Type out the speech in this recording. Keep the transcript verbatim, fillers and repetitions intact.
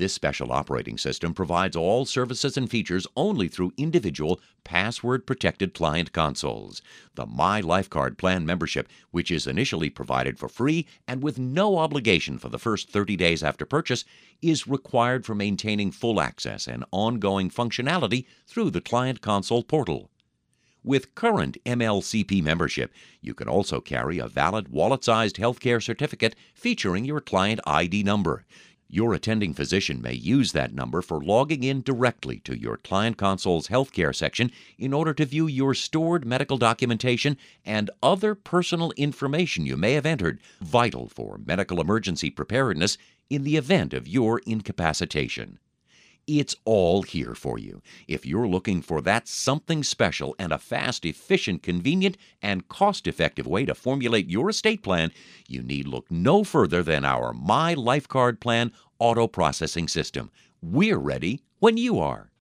This special operating system provides all services and features only through individual, password-protected client consoles. The My Lifecard Plan membership, which is initially provided for free and with no obligation for the first thirty days after purchase, is required for maintaining full access and ongoing functionality through the Client Console portal. With current M L C P membership, you can also carry a valid wallet-sized healthcare certificate featuring your client I D number. Your attending physician may use that number for logging in directly to your Client Console's healthcare section in order to view your stored medical documentation and other personal information you may have entered, vital for medical emergency preparedness in the event of your incapacitation. It's all here for you. If you're looking for that something special and a fast, efficient, convenient, and cost-effective way to formulate your estate plan, you need look no further than our My Lifecard Plan auto processing system. We're ready when you are.